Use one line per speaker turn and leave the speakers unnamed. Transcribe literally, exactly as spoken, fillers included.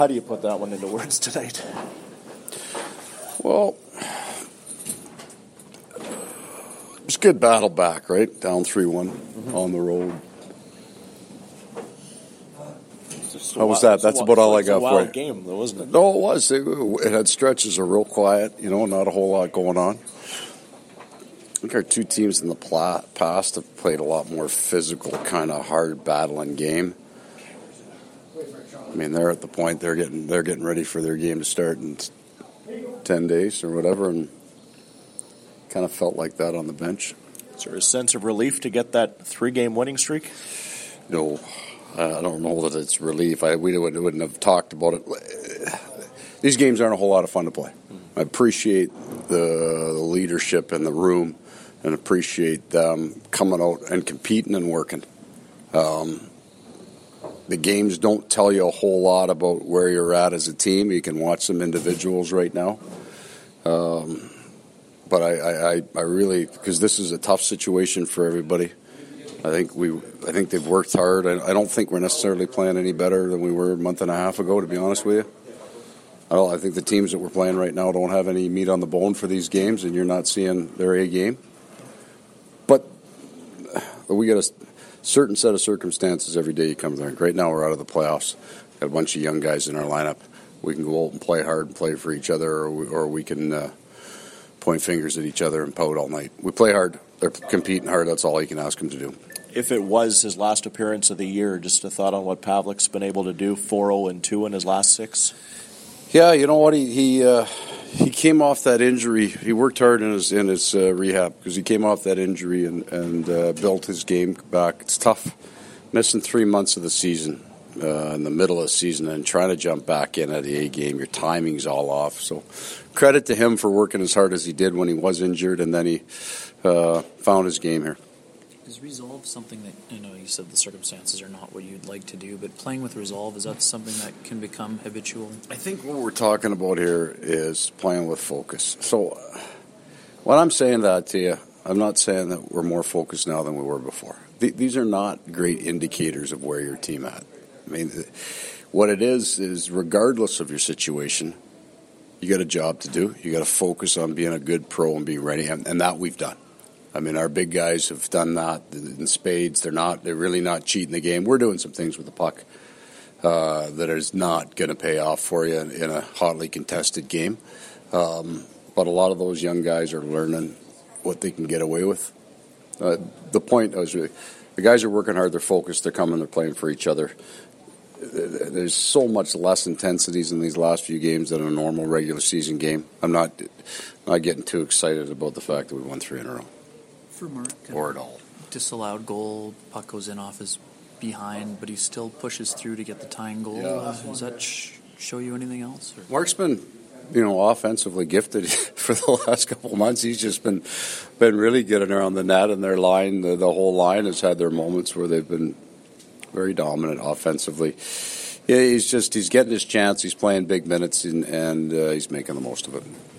How do you put that one into words tonight?
Well, it's a good battle back, right? Down three one mm-hmm. on the road. How was that? That's about all I got for you.
It was a wild game, though, wasn't it?
No, it was. It, it had stretches of real quiet, you know, not a whole lot going on. I think our two teams in the pla- past have played a lot more physical, kind of hard battling game. I mean, they're at the point they're getting they're getting ready for their game to start in ten days or whatever, and kind of felt like that on the bench.
Is there a sense of relief to get that three-game winning streak?
No. I don't know that it's relief. I, we wouldn't, wouldn't have talked about it. These games aren't a whole lot of fun to play. I appreciate the, the leadership in the room and appreciate them coming out and competing and working. Um, the games don't tell you a whole lot about where you're at as a team. You can watch some individuals right now. Um, but I, I, I really, because this is a tough situation for everybody. I think we. I think they've worked hard. I, I don't think we're necessarily playing any better than we were a month and a half ago, to be honest with you. I don't. I think the teams that we're playing right now don't have any meat on the bone for these games, and you're not seeing their A game. But we got a certain set of circumstances every day you come there. Right now we're out of the playoffs. Got a bunch of young guys in our lineup. We can go out and play hard and play for each other, or we, or we can uh, point fingers at each other and pout all night. We play hard. They're competing hard. That's all you can ask them to do.
If it was his last appearance of the year, just a thought on what Pavlik's been able to do, four oh and two in his last six?
Yeah, you know what? He he, uh, he came off that injury. He worked hard in his in his uh, rehab because he came off that injury and, and uh, built his game back. It's tough missing three months of the season uh, in the middle of the season and trying to jump back in at the A game. Your timing's all off. So credit to him for working as hard as he did when he was injured, and then he uh, found his game here.
Is resolve something that, you know, you said the circumstances are not what you'd like to do, but playing with resolve, is that something that can become habitual?
I think what we're talking about here is playing with focus. So uh, when I'm saying that to you, I'm not saying that we're more focused now than we were before. Th- these are not great indicators of where your team at. I mean, th- what it is is regardless of your situation, you got a job to do. You got to focus on being a good pro and being ready, and, and that we've done. I mean, our big guys have done that in spades. They're not. They're really not cheating the game. We're doing some things with the puck uh, that is not going to pay off for you in, in a hotly contested game. Um, but a lot of those young guys are learning what they can get away with. Uh, the point I was really, the guys are working hard. They're focused. They're coming. They're playing for each other. There's so much less intensities in these last few games than a normal regular season game. I'm not not getting too excited about the fact that we won three in a row.
For Mark,
or at all.
Disallowed goal, puck goes in off his behind, but he still pushes through to get the tying goal.
Yeah.
Uh, does that sh- show you anything else? Or?
Mark's been, you know, offensively gifted for the last couple of months. He's just been been really getting around the net, and their line, the, the whole line has had their moments where they've been very dominant offensively. Yeah, he's just he's getting his chance. He's playing big minutes, and, and uh, he's making the most of it.